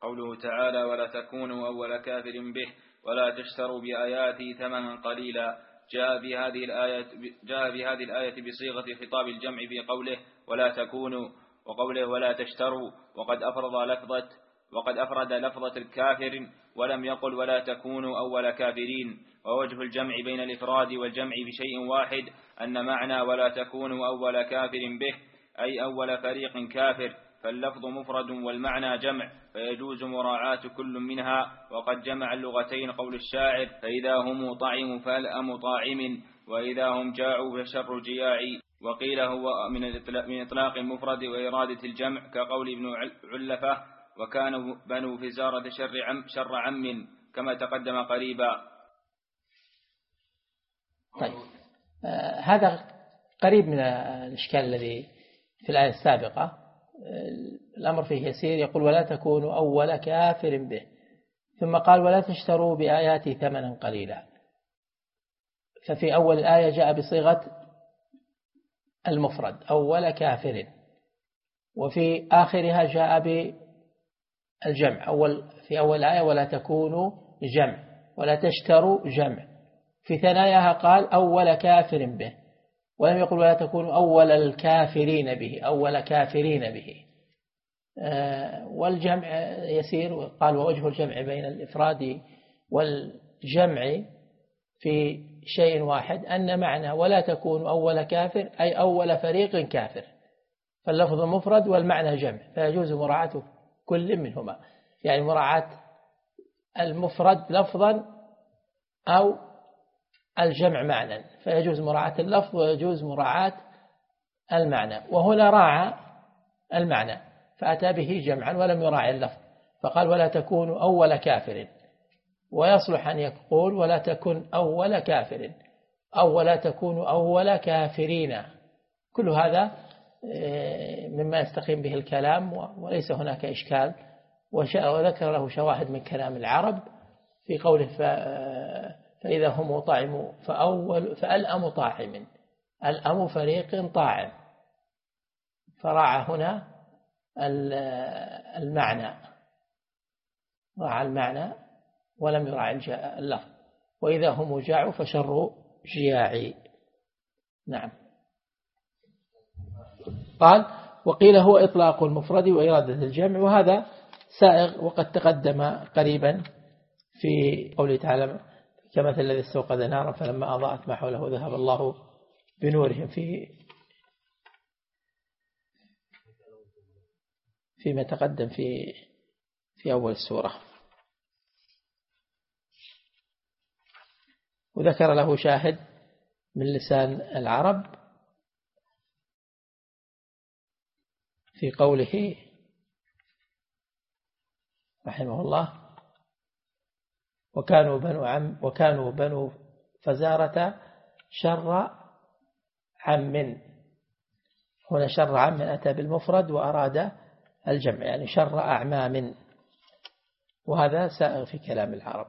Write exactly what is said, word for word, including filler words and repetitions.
قوله تعالى ولا تكونوا أول كافر به ولا تشتروا بآياتي ثمنا قليلا، جاء بهذه الآية جاء بهذه الآية بصيغة خطاب الجمع بقوله ولا تكونوا وقوله ولا تشتروا، وقد أفرد لفظة وقد أفرد لفظة الكافر ولم يقل ولا تكونوا أول كافرين. ووجه الجمع بين الإفراد والجمع بشيء واحد أن معنى ولا تكونوا أول كافر به أي أول فريق كافر، فاللفظ مفرد والمعنى جمع، فيجوز مراعاة كل منها. وقد جمع اللغتين قول الشاعر فإذا هم طعموا فالأم طاعم وإذا هم جاعوا فشر جياع. وقيل هو من إطلاق المفرد وإرادة الجمع كقول ابن علفة وكانوا بنو فزارة شر عم, شر عم كما تقدم قريبا. طيب آه هذا قريب من الإشكال الذي في الآية السابقة، الأمر فيه يسير. يقول ولا تكونوا أول كافر به، ثم قال ولا تشتروا بآياتي ثمنا قليلا. ففي أول الآية جاء بصيغة المفرد أول كافر، وفي آخرها جاء بالجمع. أول في أول الآية ولا تكونوا جمع ولا تشتروا جمع، في ثناياها قال أول كافر به، ولم يقل ولا تكونوا أول الكافرين به أول كافرين به. والجمع يسير. قال ووجه الجمع بين الإفراد والجمع في شيء واحد أن معنى ولا تكونوا أول كافر أي أول فريق كافر، فاللفظ مفرد والمعنى جمع، فيجوز مراعاة كل منهما، يعني مراعاة المفرد لفظا أو الجمع معنى، فيجوز مراعاة اللفظ ويجوز مراعاة المعنى. وهنا راعى المعنى فأتى به جمعا ولم يراعي اللفظ، فقال ولا تكونوا أول كافر، ويصلح أن يقول ولا تكن أول كافر أو ولا تكونوا أول كافرين. كل هذا مما يستقيم به الكلام وليس هناك إشكال. وذكر له شواهد من كلام العرب في قوله فإذا هم طاعموا فأول فالأم طاعم، الأم فريق طاعم، فراعى هنا المعنى راعى المعنى ولم يراعي اللفظ. وإذا هم جاعوا فشروا جياعي. نعم. قال وقيل هو إطلاق المفرد وإرادة الجمع، وهذا سائغ وقد تقدم قريبا في قوله تعالى كمثل الذي استوقد نارا فلما أضاءت ما حوله ذهب الله بنورهم في فيما تقدم في في أول السورة. وذكر له شاهد من لسان العرب في قوله رحمه الله وكانوا بنو عم وكانوا بنو فزارة شر عم. هنا شر عم أتى بالمفرد وأراد الجمع، يعني شر أعمام، وهذا سائغ في كلام العرب.